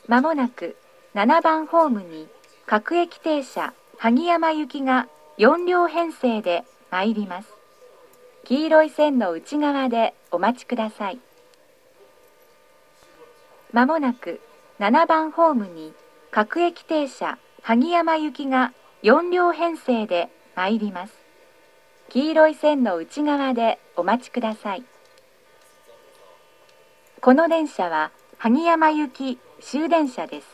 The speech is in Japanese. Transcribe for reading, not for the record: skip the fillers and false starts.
まもなく7番ホームに各駅停車萩山行きが4両編成で参ります。黄色い線の内側でお待ちください。まもなく7番ホームに各駅停車萩山行きが4両編成で参ります。黄色い線の内側でお待ちください。この電車は萩山行き終電車です。